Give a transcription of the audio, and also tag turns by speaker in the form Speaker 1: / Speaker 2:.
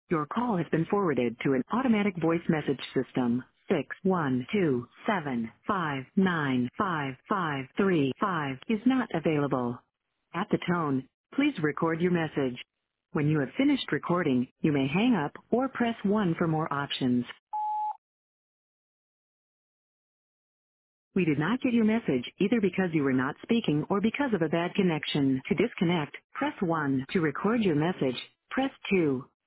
Speaker 1: Your call has been forwarded to an automatic voice message system. 61275955535 is not available. At the tone, please record your message. When you have finished recording, you may hang up or press 1 for more options. We did not get your message either because you were not speaking or because of a bad connection. To disconnect, press 1. To record your message, press 2.